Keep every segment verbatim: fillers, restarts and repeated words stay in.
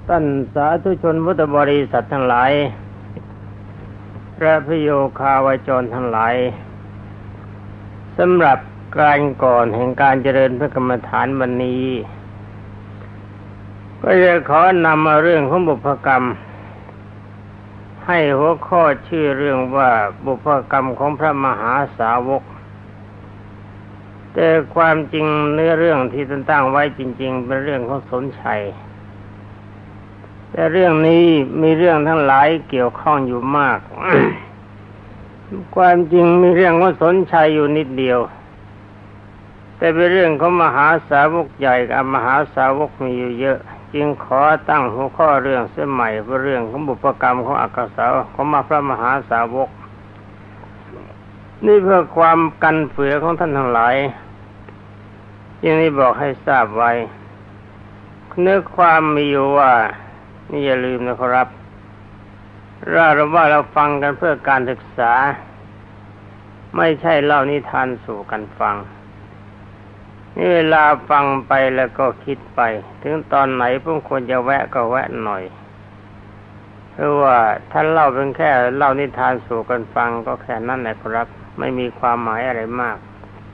ท่านสาธุชนพุทธบริษัททั้งหลายพระพโยคาวจรทั้งหลายสำหรับการก่อนแห่งการเจริญพระกรรมฐานวันนี้ก็จะขอนำเอาเรื่องของบุพกรรมให้หัวข้อชื่อเรื่องว่าบุพกรรมของพระมหาสาวกแต่ความจริงเนื้อเรื่องที่ท่านตั้งไว้จริงๆเป็นเรื่องของสนชัยแต่เรื่องนี้มีเรื่องทั้งหลายเกี่ยวข้องอยู่มาก ความจริงมีเรื่องของสนชัยอยู่นิดเดียวแต่เป็นเรื่องของมหาสาวกใหญ่กับมหาสาวกมีอยู่เยอะจึงขอตั้งหัวข้อเรื่องเสียใหม่เป็นเรื่องของบุพกรรมของอักษรของมาพระมหาสาวกนี่เพื่อความกันเฟือของท่านทั้งหลายจึงได้บอกให้ทราบไว้เนื้อความมีอยู่ว่านี่อย่าลืมนะครับเราเราว่าเราฟังกันเพื่อการศึกษาไม่ใช่เล่านิทานสู่กันฟังนี่เวลาฟังไปแล้วก็คิดไปถึงตอนไหนพวกควรจะแวะก็แวะหน่อยเพราะว่าท่านเล่าเป็นแค่เล่านิทานสู่กันฟังก็แค่นั้นแหละครับไม่มีความหมายอะไรมาก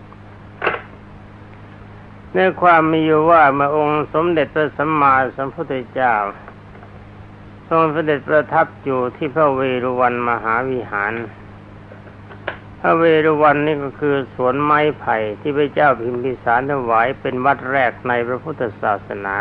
เนื้อความมีอยู่ว่าเมื่อองค์สมเด็จพระสัมมาสัมพุทธเจ้าทรงเสด็จประทับอยู่ที่พระเวรุวันมหาวิหารพระเวรุวันนี่ก็คือสวนไม้ไผ่ที่พระเจ้าพิมพิสารถวายเป็นวัดแรกในพระพุทธศาสนา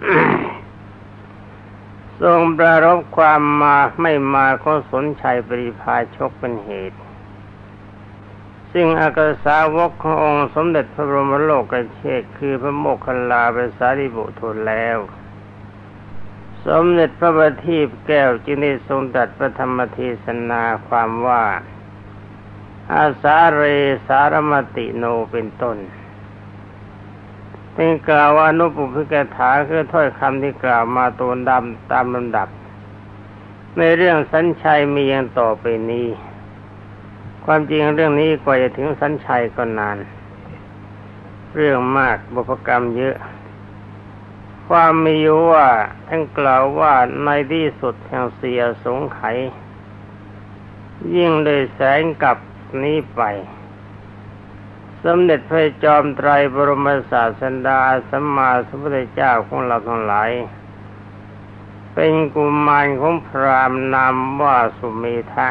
ทรงปรารภความมาไม่มาของสนชัยปริพาชกเป็นเหตุซึ่งอักษสาวกขององค์สมเด็จพระบรมโลกเชษฐ์คือพระโมคคัลลาภสารีบุตรทูลแล้วสมเด็จพระบัณฑิตแก้วจึงได้ทรงตรัสพระธรรมเทศนาความว่าอาสาเรสารมติโนเป็นต้นเป็นกล่าวว่านุปุพิกถาคือถ้อยคำที่กล่าวมาตัวดำตามลำดับในเรื่องสัญชัยมีอย่างต่อไปนี้ความจริงเรื่องนี้กว่าจะถึงสัญชัยก็นานเรื่องมากบุพกรรมเยอะความมีอยู่ว่าท่านกล่าวว่าในที่สุดแห่งเสียสงไขยยิ่งเลยแสงกับนี้ไปสมเด็จพระจอมไตรบรมศาสดาสัมมาสัมพุทธเจ้าของเราทั้งหลายเป็นกุมารของพราหมณ์นามว่าสุเมธะ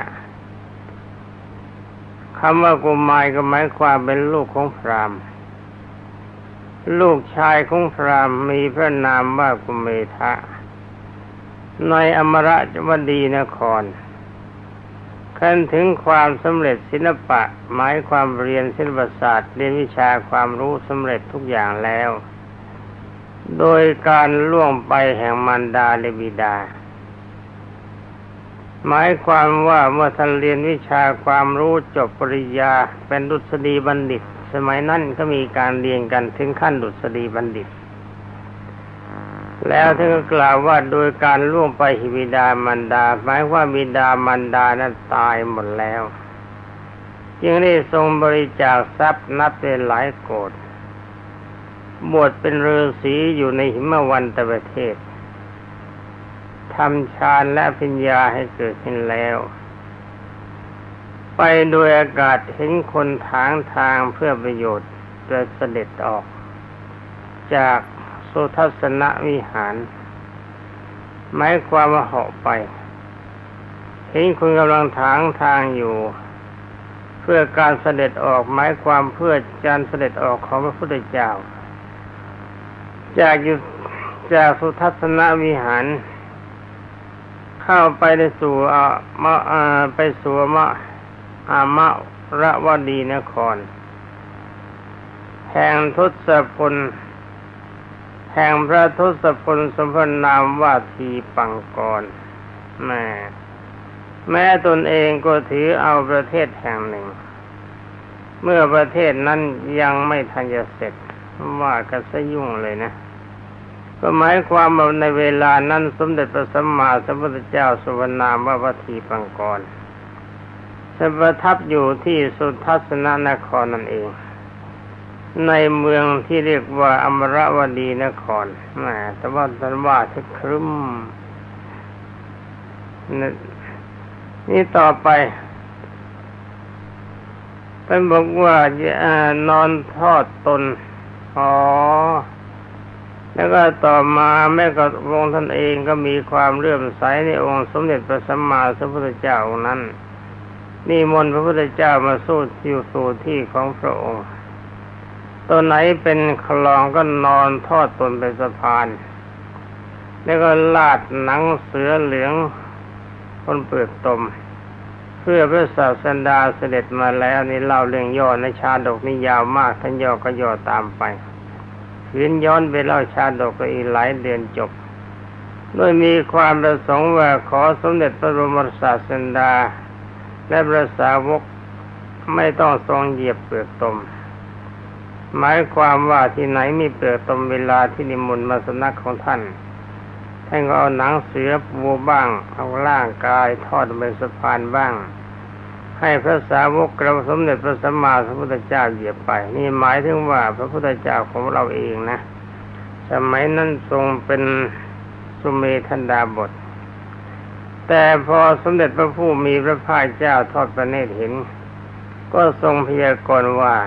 คำว่ากุมารก็หมายความเป็นลูกของพราหมณ์ลูกชายของพราหมณ์มีพระนามว่ากุเมธะในอมรวดีนครขั้นถึงความสำเร็จศิลปะหมายความเรียนศิลปศาสตร์เรียนวิชาความรู้สำเร็จทุกอย่างแล้วโดยการล่วงไปแห่งมารดาและบิดาหมายความว่าเมื่อท่านเรียนวิชาความรู้จบปริญญาเป็นดุษฎีบัณฑิตสมัยนั้นก็มีการเรียนกันถึงขั้นดุษฎีบัณฑิตแล้วท่านก็กล่าวว่าโดยการล่วงไปบิดามารดาหมายว่าบิดามารดานั้นตายหมดแล้วจึงได้ทรงบริจาคทรัพย์นับเป็นหลายโกฏบวชเป็นฤาษีอยู่ในหิมวันตประเทศทำฌานและปัญญาให้เกิดขึ้นแล้วไปโดยอากาศเห็นคนทางทางเพื่อประโยชน์จะเสด็จออกจากสุทัศนวิหารหมายความว่าเหาะไปเห็นคนกำลังทางทางอยู่เพื่อการเสด็จออกหมายความเพื่อการเสด็จออกของพระพุทธเจ้าจากอยู่จากสุทัศนวิหารเข้าไปในสู่อ่ามะอ่าไปสู่มะอามะระวดีนครแห่งทศพลแห่งพระทศพลสมพนามว่าทีปังกรแม่แม้ตนเองก็ถือเอาประเทศแห่งหนึ่งเมื่อประเทศนั้นยังไม่ทันจะเสร็จว่ากันซะยุ่งเลยนะก็หมายความว่าในเวลานั้นสมเด็จพระสัมมาสัมพุทธเจ้าทรงนามว่าวัตถีปังกรประทับอยู่ที่สุทัศนนครนั่นเองในเมืองที่เรียกว่าอมรวดีนครแหมแต่ว่าท่านว่าที่ครึ้มนี่ต่อไปท่านบอกว่านอนทอดตนอ๋อแล้วก็ต่อมาแม่ก็พระองค์ท่านเองก็มีความเลื่อมใสในองค์สมเด็จพระสัมมาสัมพุทธเจ้าองค์นั้นนิมนต์พระพุทธเจ้ามาสู้ที่สู่ที่ของพระองค์ตัวไหนเป็นคลองก็นอนทอดตนเป็นสะพานแล้วก็ลาดหนังเสือเหลืองบนเปลือกตมเพื่อพระศาสดาเสด็จมาแล้วนี่เล่าเรื่องย่อในชาดกนี่ยาวมากท่านย่อก็ย่อตามไปขืนย้อนไปเล่าชาดกก็อีกหลายเดือนจบโดยมีความประสงค์ว่าขอสมเด็จพระบรมศาสดาและพระสาวกไม่ต้องทรงเหยียบเปลือกตมหมายความว่าที่ไหนมีเปลือกตมเวลาที่นิมนต์มาสำนักของท่านท่านก็เอาหนังเสือปูบ้างเอาร่างกายทอดเป็นสะพานบ้างให้พระสาวกเราสมเด็จพระสัมมาสัมพุทธเจ้าเหยียบไปนี่หมายถึงว่าพระพุทธเจ้าของเราเองนะสมัยนั้นทรงเป็นสุเมธันดาบทแต่พอสมเด็จพระผู้มีพระภาคเจ้าทอดพระเนตรเห็นก็ทรงพยากรณ์ว่า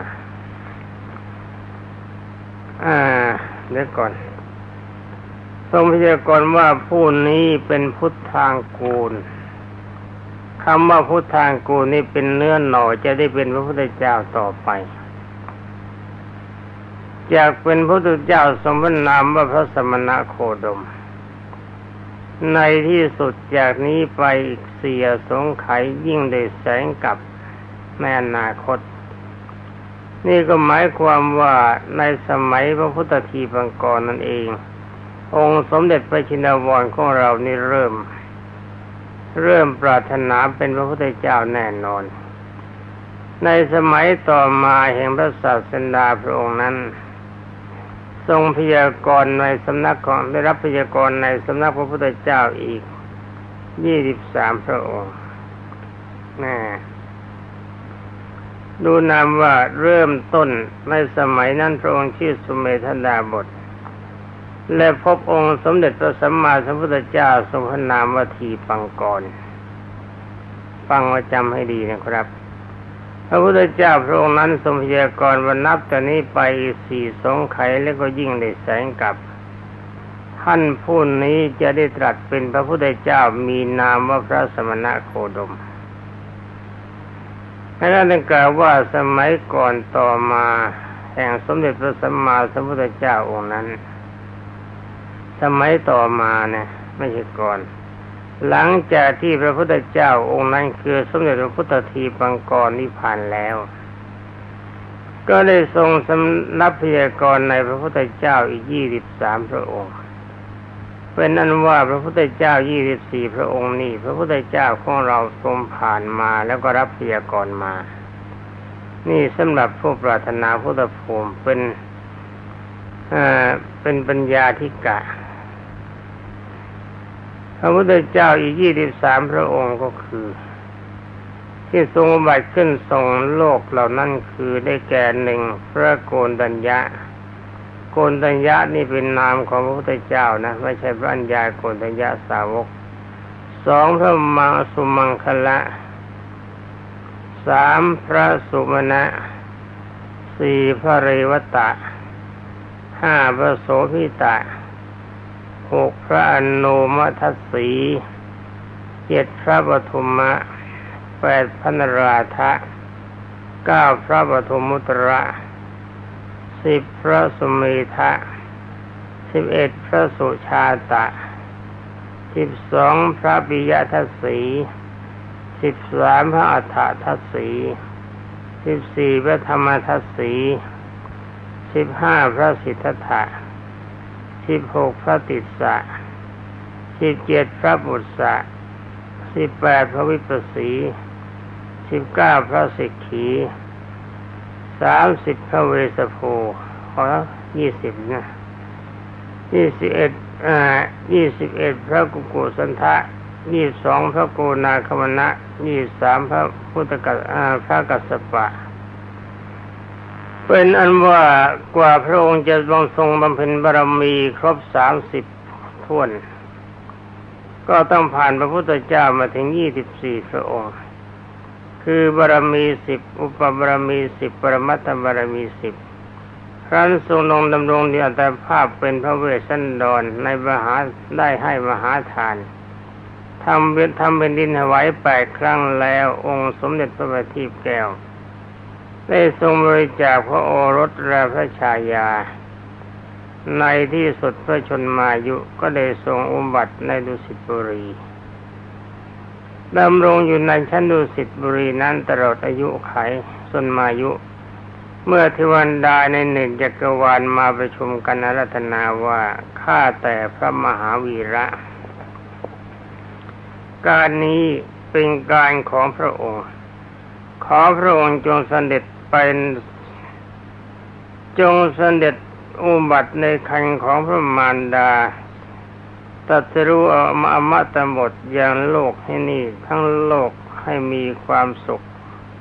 อ่าเดี๋ยวก่อนทรงพยากรณ์ว่าผู้นี้เป็นพุทธางกูลคำว่าพุทธางกูลนี่เป็นเนื้อหน่อจะได้เป็นพระพุทธเจ้าต่อไปจากเป็นพระพุทธเจ้าทรงพระนามว่าพระสมณโคดมในที่สุดจากนี้ไปอีกเสียสงไขยยิ่งได้แสงกับในอนาคตนี่ก็หมายความว่าในสมัยพระพุทธทีปังกรนั่นเององค์สมเด็จพระชินวรของเรานี่เริ่มเริ่มปรารถนาเป็นพระพุทธเจ้าแน่นอนในสมัยต่อมาแห่งพระศาสดาพระองค์นั้นทรงพยากรณ์ในสำนักของได้รับพยากรณ์ในสำนักพระพุทธเจ้าอีกยี่สิบสามพระองค์น่ดูนามว่าเริ่มต้นในสมัยนั้นพระองค์ชื่อสุเมธันดาบทและพบองค์สมเด็จพระสัมมาสัมพุทธเจ้าทรงพระนามว่าทีปังกรฟังไว้จำให้ดีนะครับพระพุทธเจ้าพระองค์นั้นทรงพยากรณ์ว่านับแต่นี้ไปสี่สงไขยแล้วก็ยิ่งได้แสงกับท่านผู้นี้จะได้ตรัสเป็นพระพุทธเจ้ามีนามว่าพระสมณโคดมและนั่นกล่าวว่าสมัยก่อนต่อมาแห่งสมเด็จพระสัมมาสัมพุทธเจ้าองค์นั้นสมัยต่อมาเนี่ยไม่ใช่ก่อนหลังจากที่พระพุทธเจ้าองค์นั้นคือสมเด็จพระพุทธทีปังกรนิพพานแล้วก็ได้ทรงสำนับพยากรณ์ในพระพุทธเจ้าอีกยี่สิบสามพระองค์เป็นนั้นว่าพระพุทธเจ้ายี่สิบสี่พระองค์นี้พระพุทธเจ้าของเราทรงผ่านมาแล้วก็รับพยากรณ์มานี่สำหรับผู้ปรารถนาพุทธภูมิเป็นอ่าเป็นปัญญาธิกะพระพุทธเจ้าอีกยี่สิบสามพระองค์ก็คือที่ทรงอุบัติขึ้นทรงโลกเหล่านั้นคือได้แก่หนึ่งพระโกณฑัญญะโกณฑัญญะนี่เป็นนามของพระพุทธเจ้านะไม่ใช่พระอัญญาโกณฑัญญะสาวกสองพระมังสุมังคละสามพระสุมาณะสี่พระเรวตะห้าพระโสภิตะหกพระอนุมัติสีเจ็ดพระปฐุมะแปดพระนราธะเก้าพระปฐุมมุตระสิบพระสุเมธะสิบเอ็ดพระสุชาตะสิบสองพระปิยทัสสีสิบสามพระอัฏฐทัสสีสิบสี่พระธรรมทัสสีสิบห้าพระสิทธัตถะสิบหกพระติสสะสิบเจ็ดพระบุตสะสิบแปดพระวิปัสสีสิบเก้าพระสิกขีสามสิบพระเวสโภขอยี่สิบนะยี่สิบเอ็ดอ่ายี่สิบเอ็ดพระกุกุสันทะยี่สิบสองพระโกนาคมณะยี่สิบสามพระพุทธกัสอ่าพระกัสสปะเป็นอันว่ากว่าพระองค์จะทรงบำเพ็ญบารมีครบสามสิบถ้วนก็ต้องผ่านพระพุทธเจ้ามาถึงยี่สิบสี่พระองค์คือบารมีสิบอุปบารมีสิบปรมัตถบารมีสิบครั้นทรงลงดำรงอัตภาพเป็นพระเวสสันดรในมหาได้ให้มหาทานทำเป็นทำเป็นดินถวายแปดครั้งแล้วองค์สมเด็จพระบัณฑิตแก้วได้ทรงบริจาคพระโอรสและพระชายาในที่สุดพระชนมายุก็ได้ทรงอุบัติในดุสิตบุรีดำรงอยู่ในชั้นดุสิตบุรีนั้นตลอดอายุไขชนมายุเมื่อเทวดาในหนึ่งจักรวาลมาประชุมกันอาราธนาว่าข้าแต่พระมหาวีระการนี้เป็นการของพระองค์ขอพระองค์จงเสด็จเป็นจงเสด็จอุบัติในคันของพระมารดาตรัสรู้อมตะหมดอย่างโลกให้นี่ทั้งโลกให้มีความสุข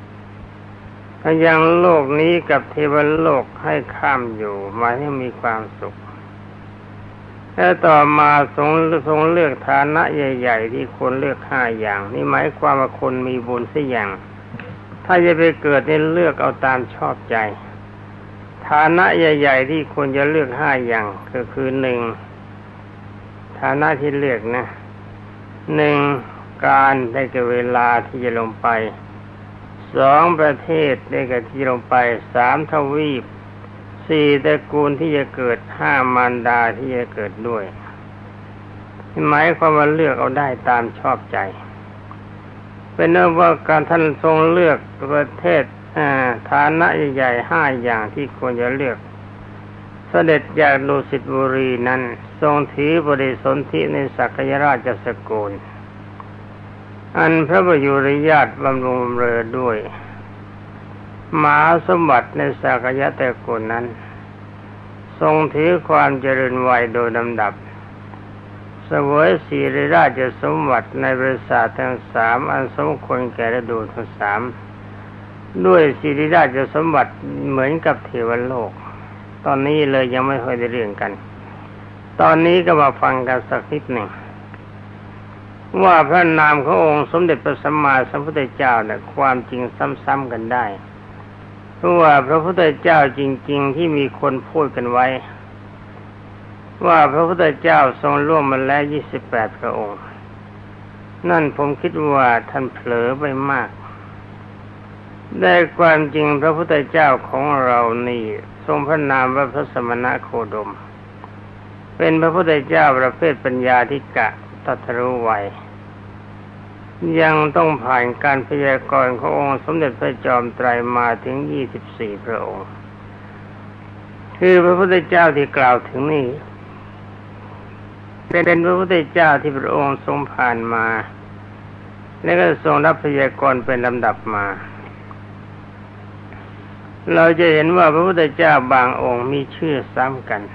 ยังโลกนี้กับเทวโลกให้ข้ามอยู่มาให้มีความสุขและต่อมาทรงทรงเลือกฐานะใหญ่ๆที่ควรเลือกห้าอย่างนี่หมายความว่าคนมีบุญสักอย่างถ้าจะไปเกิดในเลือกเอาตามชอบใจฐานะใหญ่ๆที่ควรจะเลือกห้าอย่างก็คือหนึ่งฐานะที่เลือกนะหนึ่งการได้แก่เวลาที่จะลงไปสองประเทศได้แก่ที่ลงไปสามทวีปสี่ตระกูลที่จะเกิดห้ามารดาที่จะเกิดด้วยหมายความว่าเลือกเอาได้ตามชอบใจเป็นเรื่องว่าการท่านทรงเลือกประเทศฐานะใหญ่ๆห้าอย่างที่ควรจะเลือกเสด็จจากดุสิตบุรีนั้นทรงถือบริสนธิในสักยราชสกุลอันพระประยุรญาติบำรุงบำเรอด้วยมหาสมบัติในสักยะตระกูลนั้นทรงถือความเจริญวัยโดยลำดับเสวยศิริราชสมบัติในบริษัททั้งสามอันสมควรแก่ฤดูทั้งสามด้วยศิริราชสมบัติเหมือนกับเทวโลกตอนนี้เลยยังไม่ค่อยได้เรื่องกันตอนนี้ก็มาฟังกันสักนิดหนึ่งว่าพระนามขององค์สมเด็จพระสัมมาสัมพุทธเจ้าเนี่ยความจริงซ้ำๆกันได้เพราะว่าพระพุทธเจ้าจริงๆที่มีคนพูดกันไว้ว่าพระพุทธเจ้าทรงล่วงมาแล้วยี่สิบแปดพระองค์นั่นผมคิดว่าท่านเผลอไปมากได้ความจริงพระพุทธเจ้าของเรานี่ทรงพระนามว่าพระสมณโคดมเป็นพระพุทธเจ้าประเภทปัญญาธิกะตรัสรู้ไวยังต้องผ่านการพยากรณ์ขององค์สมเด็จพระจอมไตรมาถึงยี่สิบสี่พระองค์คือพระพุทธเจ้าที่กล่าวถึงนี้เป็นพระพุทธเจ้าที่พระองค์ทรงผ่านมาและก็ทรงรับพยากรณ์เป็นลำดับมาเราจะเห็นว่าพระพุทธเจ้าบางองค์มีชื่อซ้ำกัน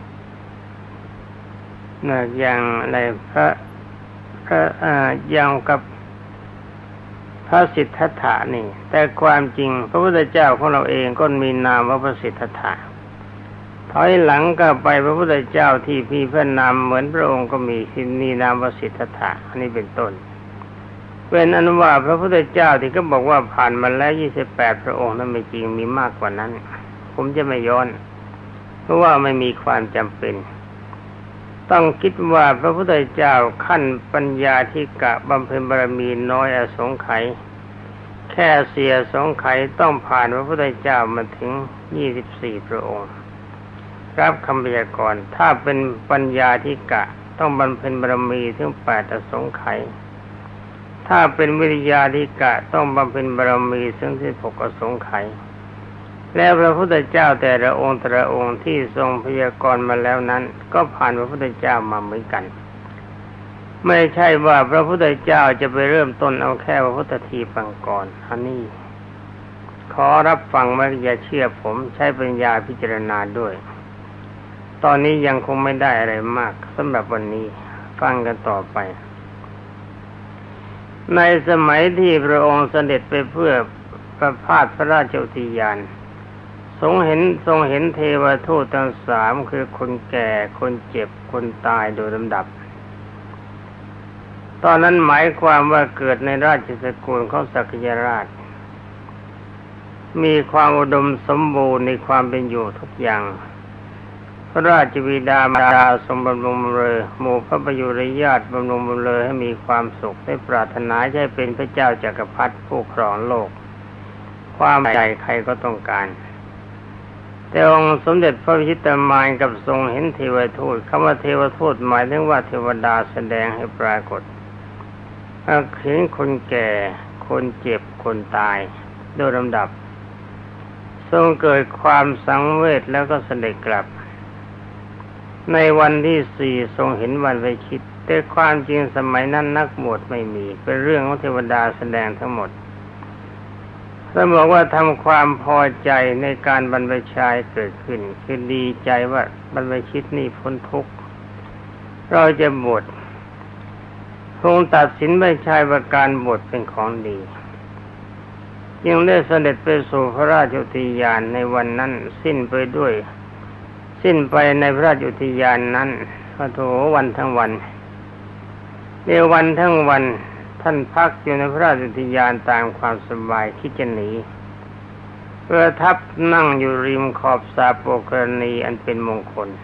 นะอย่างอะไรพระพระอ่าอย่างกับพระสิทธัตถะนี่แต่ความจริงพระพุทธเจ้าของเราเองก็มีนามว่าพระสิทธัตถะถอยหลังก็ไปพระพุทธเจ้าที่มีพระนามเหมือนพระองค์ก็มีที่มีนามว่าสิทธัตถะอันนี้เป็นต้นเป็นอนุว่าพระพุทธเจ้าที่ก็บอกว่าผ่านมาแล้วยี่สิบแปดพระองค์นั้นไม่จริงมีมากกว่านั้นผมจะไม่ย้อนเพราะว่าไม่มีความจำเป็นต้องคิดว่าพระพุทธเจ้าขั้นปัญญาธิกะบำเพ็ญบารมีน้อยอสงไขยแค่เสียสงไขยต้องผ่านพระพุทธเจ้ามาถึงยี่สิบสี่พระองค์รับคำพยากรณ์ถ้าเป็นปัญญาธิกะต้องบำเพ็ญบารมีถึงแปดอสงไขยถ้าเป็นวิริยาธิกะต้องบำเพ็ญบารมีถึงสิบหกอสงไขยแล้วพระพุทธเจ้าแต่ละองค์แต่ละองค์ที่ทรงพยากรณ์มาแล้วนั้นก็ผ่านพระพุทธเจ้ามาเหมือนกันไม่ใช่ว่าพระพุทธเจ้าจะไปเริ่มต้นเอาแค่พระพุทธทีปังก่อนอันนี้ขอรับฟังไม่อย่าเชื่อผมใช้ปัญญาพิจารณาด้วยตอนนี้ยังคงไม่ได้อะไรมากสำหรับวันนี้ฟังกันต่อไปในสมัยที่พระองค์เสด็จไปเพื่อประพาสพระราชอุทยานททรงเห็นทรงเห็นเทวทูตทั้งสามคือคนแก่คนเจ็บคนตายโดยลำดับตอนนั้นหมายความว่าเกิดในราชสกุลของสักยราชมีความอุดมสมบูรณ์ในความเป็นอยู่ทุกอย่างพระราชบิดามารดาทรงบำรุงบำเรอหมู่พระประยุรญาติบำรุงบำเรอให้มีความสุขได้ปรารถนาให้เป็นพระเจ้าจักรพรรดิผู้ครองโลกความใหญ่ใครก็ต้องการแต่องค์สมเด็จพระวิชิตามานกับทรงเห็นเทวทูตคำว่าเทวทูตหมายถึงว่าเทวดาแสดงให้ปรากฏเห็นคนแก่คนเจ็บคนตายโดยลำดับทรงเกิดความสังเวชแล้วก็เสด็จกลับในวันที่สี่ทรงเห็นวันไวชิตแต่ความจริงสมัยนั้นนักบวชไม่มีเป็นเรื่องของเทวดาแสดงทั้งหมดท่านบอกว่าทำความพอใจในการบรรพชาเกิดขึ้นคือดีใจว่าบรรพชิตนี่พ้นทุกข์เราจะบวชทรงตัดสินบรรพชาว่าการบวชเป็นของดีจึงได้เสด็จไปสู่พระราชอุทยานในวันนั้นสิ้นไปด้วยสิ้นไปในพระราชอุทยานนั้นพระโถวันทั้งวันในวันทั้งวันท่านพักอยู่ในพระราชอุทยานตามความสบายคิดจะหนีประทับนั่งอยู่ริมขอบสระโปกรณีอันเป็นมงคล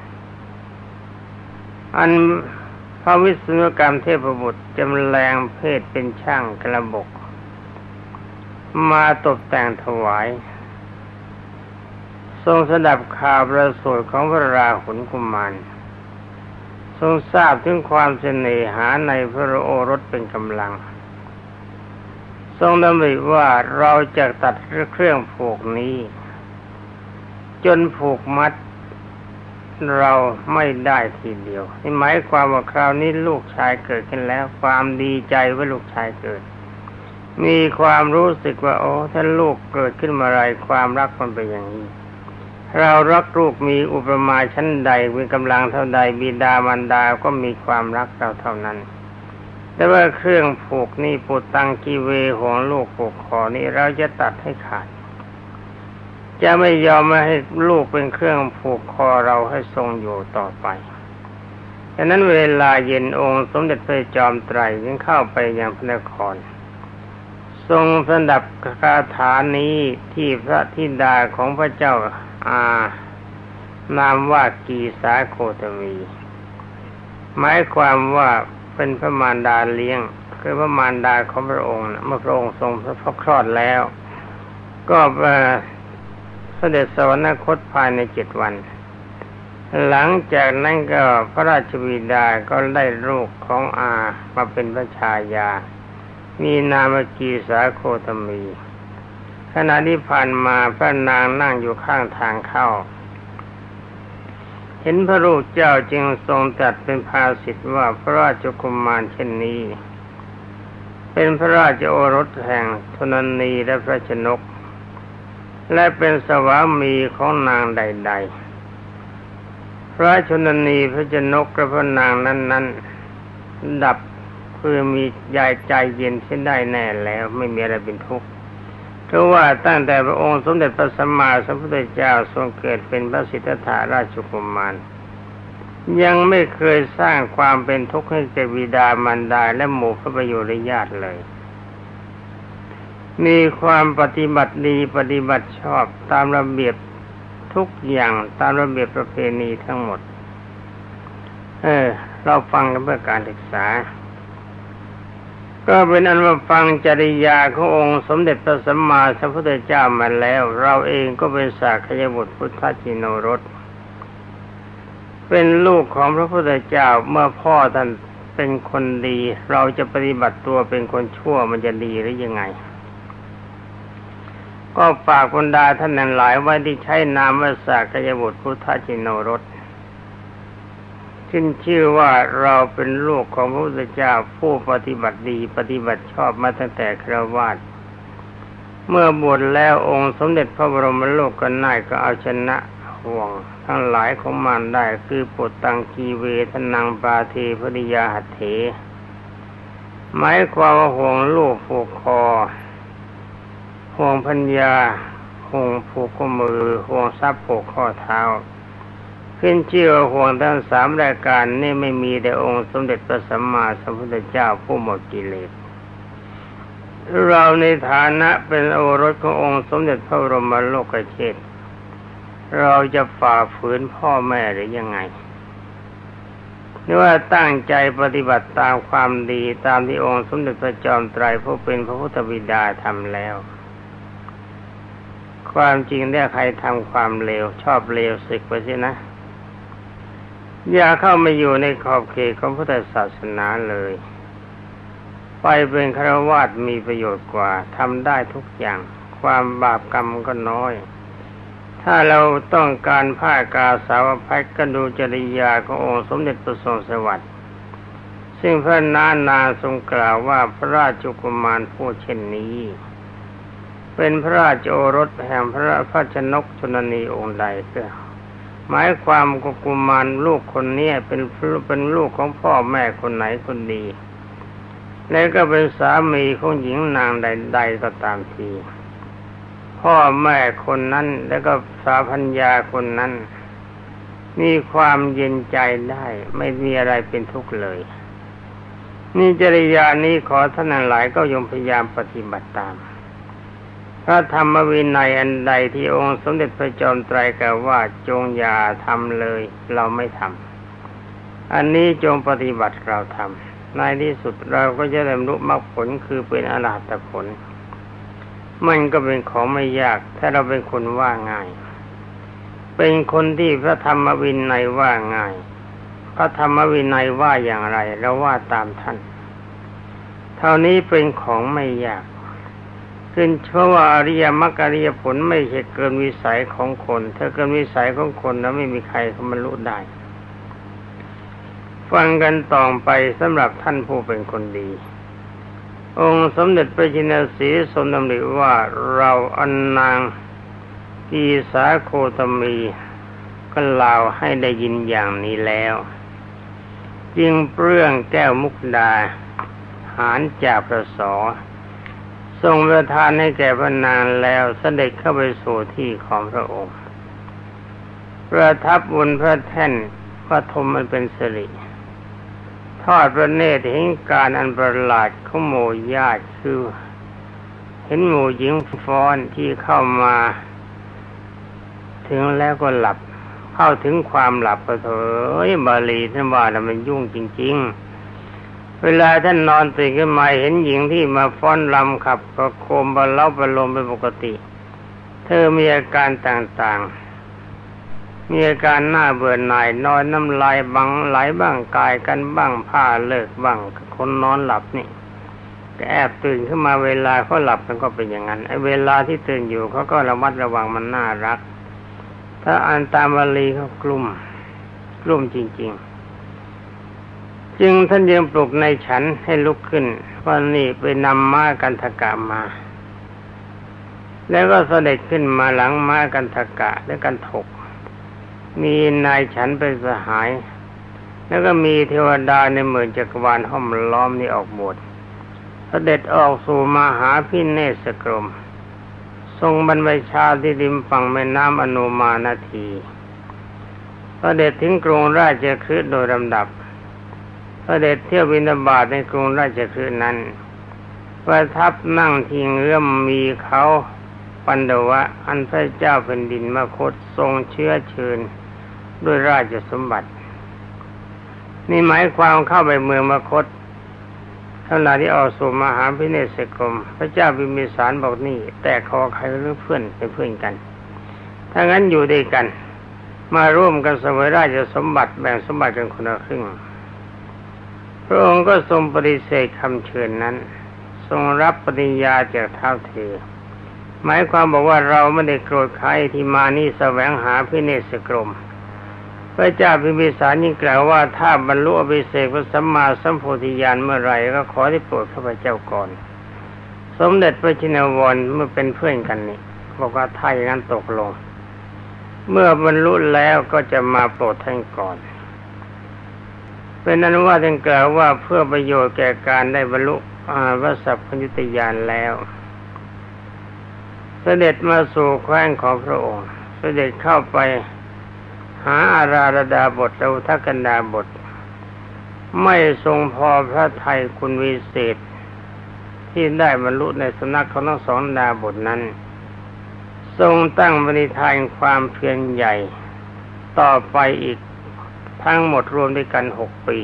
อันพระวิษณุกรรมเทพบุตรจำแรงเพศเป็นช่างกระบกมาตกแต่งถวายทรงสดับข่าวประสูติของพระราหุลกุมารทรงทราบถึงความเสน่หาในพระโอรสเป็นกำลังทรงดำริว่าเราจะตัดเครื่องผูกนี้จนผูกมัดเราไม่ได้ทีเดียวนี่หมายความว่าคราวนี้ลูกชายเกิดขึ้นแล้วความดีใจว่าลูกชายเกิดมีความรู้สึกว่าโอ้ถ้าลูกเกิดขึ้นมาไรความรักมันเป็นอย่างนี้เรารักลูกมีอุปมาชั้นใดมีกำลังเท่าใดบิดามารดาก็มีความรักเราเท่านั้นแต่ว่าเครื่องผูกนี่ปุตตังกีเวของลูกผูกคอนี่เราจะตัดให้ขาดจะไม่ยอมไม่ให้ลูกเป็นเครื่องผูกคอเราให้ทรงอยู่ต่อไปฉะนั้นเวลาเย็นองค์สมเด็จพระจอมไตรจึงเข้าไปยังพระนครทรงสดับคาถานี้ที่พระธิดาของพระเจ้าอานามว่ากีสาโคตมีหมายความว่าเป็นพระมารดาเลี้ยงคือพระมารดาของพระองค์เมื่อพระองค์ทรงพระคลอดแล้วก็เสด็จสวรรคตภายในเจ็ดวันหลังจากนั้นก็พระราชบิดาก็ได้ลูกของอามาเป็นพระชายามีนามกีสาโคตมีขณะที่ผ่านมาพระนางนั่งอยู่ข้างทางเข้าเห็นพระลูกเจ้าจึงทรงตรัสเป็นภาษิตว่าพระราชกุมารเช่นนี้เป็นพระราชโอรสแห่งธนนีและพระชนกและเป็นสวามีของนางใดๆพระชนนีพระชนกและพระนางนั้นๆดับคือมีใจใจเย็นเช่นได้แน่แล้วไม่มีอะไรเป็นทุกข์เพราะว่าตั้งแต่พระองค์สมเด็จพระสัมมาสัมพุทธเจ้าทรงเกิดเป็นพระสิทธัตถะราชกุมารยังไม่เคยสร้างความเป็นทุกข์ให้แก่บิดามารดาและหมู่พระประยุรญาติเลยมีความปฏิบัติดีปฏิบัติชอบตามระเบียบทุกอย่างตามระเบียบประเพณีทั้งหมดเออเราฟังกันเพื่อการศึกษาก็เป็นอันว่าฟังจริยาขององค์สมเด็จพระสัมมาสัมพุทธเจ้ามาแล้วเราเองก็เป็นสากยบุตรพุทธชินรสเป็นลูกของพระพุทธเจ้าเมื่อพ่อท่านเป็นคนดีเราจะปฏิบัติตัวเป็นคนชั่วมันจะดีหรือยังไงก็ฝากบรรดาท่านนั้นหลายไว้ที่ใช้นามว่าสากยบุตรพุทธชินรสขึ้นชื่อว่าเราเป็นลูกของพระพุทธเจ้าผู้ปฏิบัติดีปฏิบัติชอบมาตั้งแต่คฤหัสถ์เมื่อบวชแล้วองค์สมเด็จพระบรมโลกนาถก็เอาชนะห่วงทั้งหลายของมารได้คือปุตตังกีเวทนังปาเทภริยาหัตเถหมายความว่าห่วงลูกผูกคอห่วงพัญญาหห่วงผูกข้อมือห่วงทรัพย์ผูกข้อเท้าขึ้นชื่อว่าห่วงทั้งสามรายการนี่ไม่มีแต่องค์สมเด็จพระสัมมาสัมพุทธเจ้าผู้หมดกิเลสเราในฐานะเป็นโอรสขององค์สมเด็จพระบรมโลกเชษฐ์เราจะฝ่าฝืนพ่อแม่หรือยังไงหรือว่าตั้งใจปฏิบัติตามความดีตามที่องค์สมเด็จพระจอมไตรผู้เป็นพระพุทธบิดาทำแล้วความจริงได้ใครทำความเลวชอบเลวสึกไปสินะอย่าเข้ามาอยู่ในขอบเขตของพุทธศาสนาเลยไปเป็นฆราวาสมีประโยชน์กว่าทำได้ทุกอย่างความบาปกรรมก็น้อยถ้าเราต้องการผ้ากาสาวพัดก็ดูจริยาขององค์สมเด็จพระทรงสวัสดิ์ซึ่งพระนานาทรงกล่าวว่าพระราชกุมารผู้เช่นนี้เป็นพระราชโอรสแห่งพระพระชนกชนนีองค์ใดก็หมายความว่ากุมารลูกคนนี้เป็นเป็นลูกของพ่อแม่คนไหนคนดีและก็เป็นสามีของหญิงนางใดๆก็ตามทีพ่อแม่คนนั้นแล้วก็สาพัญญาคนนั้นมีความเย็นใจได้ไม่มีอะไรเป็นทุกข์เลยนี่จริยานี้ขอท่านหลายก็ยมพยายามปฏิบัติตามพระธรรมวินัยอันใดที่องค์สมเด็จพระจอมไตรกล่าวว่าจงอย่าทำเลยเราไม่ทำอันนี้จงปฏิบัติเราทำในที่สุดเราก็จะได้บรรลุมรรคผลคือเป็นอรหัตผลมันก็เป็นของไม่ยากถ้าเราเป็นคนว่าง่ายเป็นคนที่พระธรรมวินัยว่าง่ายพระธรรมวินัยว่าอย่างไรเราว่าตามท่านเท่านี้เป็นของไม่ยากขึ้นเพราะว่าอริยมรรคอริยผลไม่ใช่เกินวิสัยของคนถ้าเกินวิสัยของคนแล้วไม่มีใครเขาบรรลุได้ฟังกันต่อไปสำหรับท่านผู้เป็นคนดีองค์สมเด็จพระจินสีทรงดำริว่าเราอันนางกีสาโคตมีก็เล่าให้ได้ยินอย่างนี้แล้วจึงเปลื้องแก้วมุกดาหารจากพระสอทรงประทานให้แก่พระนางแล้วเสด็จเข้าไปสู่ที่ของพระองค์ประทับบนพระแท่นพระธมมันเป็นสิริทอดพระเนตรเห็นการอันประหลาดของหมู่ญาติคือเห็นหมู่หญิงฟ้อนที่เข้ามาถึงแล้วก็หลับเข้าถึงความหลับก็เถอะบาลีท่านว่าแล้วมันยุ่งจริงๆเวลาท่านนอนตื่นขึ้นมาเห็นหญิงที่มาฟ้อนรำขับประโคมบรรเลาบรรลมเป็นปกติเธอมีอาการต่างๆมีอาการหน้าเบื่อหน่ายนอนน้ำลายบังไหลบ้างกายกันบ้างผ้าเลิกบ้างคนนอนหลับนี่ก็แอบตื่นขึ้นมาเวลาเขาหลับมันก็เป็นอย่างนั้นไอ้เวลาที่ตื่นอยู่เขาก็ระมัดระวังมันน่ารักถ้าอ่านตามบาลีเขากลุ่มกลุ่มจริงๆจึงท่านยังปลุกในฉันให้ลุกขึ้นว่านี่ไปนำม้ากันทกะมาแล้วก็เสด็จขึ้นมาหลังม้ากันทกะและกันถกมีนายฉันเป็นสหายแล้วก็มีเทวดาในหมื่นจักรวาลห้อมล้อมนี่ออกบวชเสด็จออกสู่มหาพิเนศกรมทรงบรรพชาที่ริมฝั่งแม่น้ำอนุมานาทีเสด็จถึงกรุงราชคฤห์โดยลำดับเสด็จเที่ยวบิณฑบาตในกรุงราชคฤห์นั้นประทับนั่งที่เงื้อมมีเขาปันดวะอันพระเจ้าแผ่นดินมคธทรงเชื้อเชิญด้วยราชสมบัตินี่หมายความเข้าไปเมืองมคธขณะที่ออกสู่มหาพิเนศกรมพระเจ้าพิมพิสารบอกนี่แต่คอใครหรือเพื่อนเป็นเพื่อนกันถ้างั้นอยู่ด้วยกันมาร่วมกันเสวยราชสมบัติแบ่งสมบัติกันคนละครึ่งพระองค์ก็ทรงปฏิเสธคำเชิญนั้นทรงรับปฏิญาจากท้าวเธอหมายความบอกว่าเราไม่ได้โกรธใครที่มานี่แสวงหาพิเนศกรมพระเจ้าพิมพิสารยิ่งกล่าวว่าถ้าบรรลุอภิเษกพระสัมมาสัมโพธิญาณเมื่อไรก็ขอได้โปรดข้าพเจ้าก่อนสมเด็จพระชินวรเมื่อเป็นเพื่อนกันนี่บอกว่าถ้าอย่างนั้นตกลงเมื่อบรรลุแล้วก็จะมาโปรดท่านก่อนเป็นนั้นว่าท่านกล่าวว่าเพื่อประโยชน์แก่การได้บรรลุพระสัพพัญญุตญาณแล้วเสด็จมาสู่แคว้นของพระองค์เสด็จเข้าไปหาอาราธดาบทและอุทกันดาบทไม่ทรงพอพระทัยคุณวิเศษที่ได้บรรลุในสำนักของทั้งสองดาบทนั้นทรงตั้งปณิธานความเพียรใหญ่ต่อไปอีกทั้งหมดรวมด้วยกันหกปี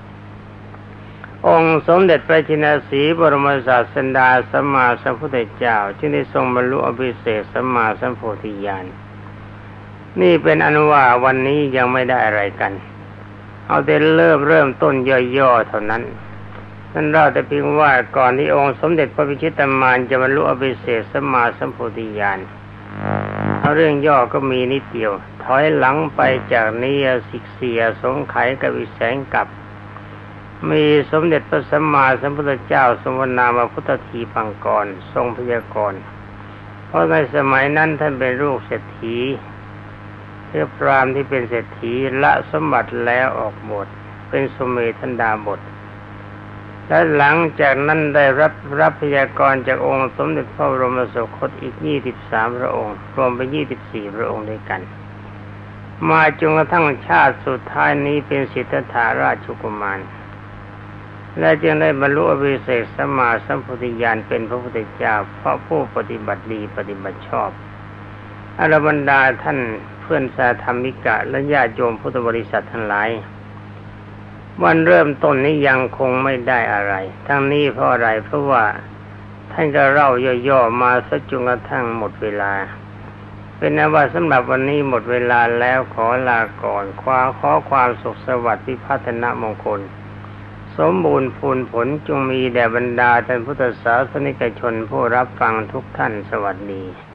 องค์สมเด็จพระจินสีบรมศาสดาสัมมาสัมพุทธเจ้าที่ได้ทรงบรรลุอภิเศษสัมมาสัมโพธิญาณนี่เป็นอนุว่าวันนี้ยังไม่ได้อะไรกันเอาแต่เริ่มเริ่มต้นย่อๆเท่านั้นนั่นเราแต่เพียงว่าก่อนที่องค์สมเด็จพระพิชิตมารจะบรรลุอภิเศษสัมมาสัมโพธิญาณเอาเรื่องย่อก็มีนิดเดียวถอยหลังไปจากนี้สิกเสียสงไขกับวิแสงกับมีสมเด็จพระสัมมาสัมพุทธเจ้าทรงนามว่าพุทธทีปังกรทรงพยากรณ์เพราะในสมัยนั้นท่านเป็นลูกเศรษฐีเทพพราหมณ์ที่เป็นเศรษฐีละสมบัติแล้วออกบวชเป็นสุเมธันดาบทและหลังจากนั้นได้รับรับพยากรณ์จากองค์สมเด็จพระบรมโสคตอีกยี่สิบสามพระองค์รวมเป็นยี่สิบสี่พระองค์ด้วยกันมาจนกระทั่งชาติสุดท้ายนี้เป็นสิทธัตถราชกุมารและจึงได้บรรลุอภิเศษสัมมาสัมโพธิญาณเป็นพระพุทธเจ้าเพราะผู้ปฏิบัติดีปฏิบัติชอบอรบรรดาท่านเพื่อนสาธรรมิกะและญาติโยมพุทธบริษัททั้งหลายวันเริ่มต้นนี้ยังคงไม่ได้อะไรทั้งนี้เพราะอะไรเพราะว่าท่านก็เล่าย่อๆมาสักจนกระทั่งหมดเวลาเป็นนั้นว่าสำหรับวันนี้หมดเวลาแล้วขอลาก่อนขอขอความสุขสวัสดิ์พิพัฒนมงคลสมบูรณ์พูนผลจงมีแด่บรรดาท่านพุทธศาสนิกชนผู้รับฟังทุกท่านสวัสดี